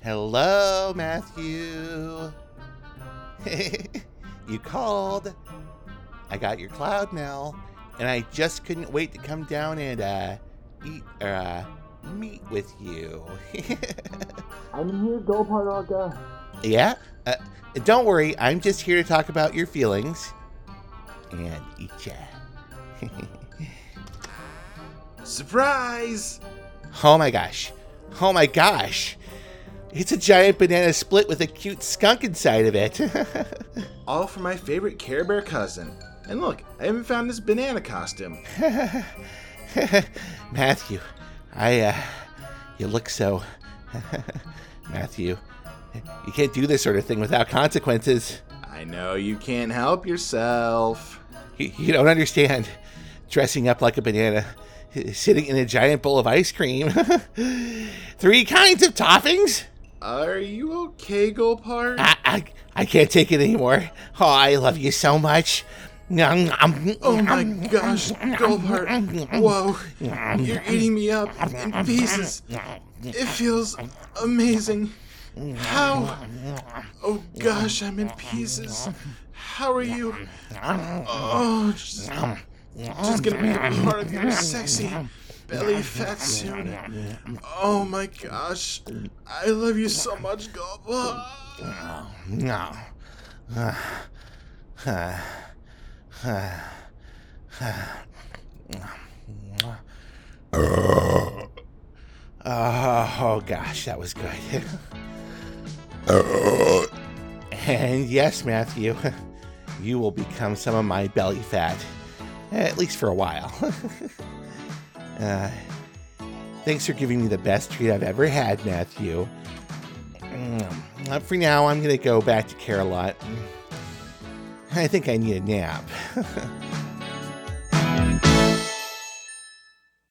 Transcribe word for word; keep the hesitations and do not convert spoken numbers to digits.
Hello, Matthew. You called. I got your cloud mail, and I just couldn't wait to come down and uh, eat or uh, meet with you. I'm here, Gopal. Yeah? Uh, don't worry, I'm just here to talk about your feelings and eat ya. Surprise! Oh my gosh. Oh my gosh. It's a giant banana split with a cute skunk inside of it. All for my favorite Care Bear cousin. And look, I even found this banana costume. Matthew, I, uh, you look so... Matthew, you can't do this sort of thing without consequences. I know you can't help yourself. You, you don't understand. Dressing up like a banana, sitting in a giant bowl of ice cream. Three kinds of toppings? Are you okay, Gopal? I, I, I can't take it anymore. Oh, I love you so much. Oh my gosh, Gopal. Whoa, you're eating me up in pieces. It feels amazing. How? Oh gosh, I'm in pieces. How are you? Oh, just, just gonna be a part of your sexy belly fat soon. Oh my gosh, I love you so much, Gopal. No. Uh, uh, uh, uh, oh gosh, that was good. And yes, Matthew, you will become some of my belly fat, at least for a while. uh, thanks for giving me the best treat I've ever had, Matthew. Uh, for now, I'm going to go back to Care-a-Lot. I think I need a nap.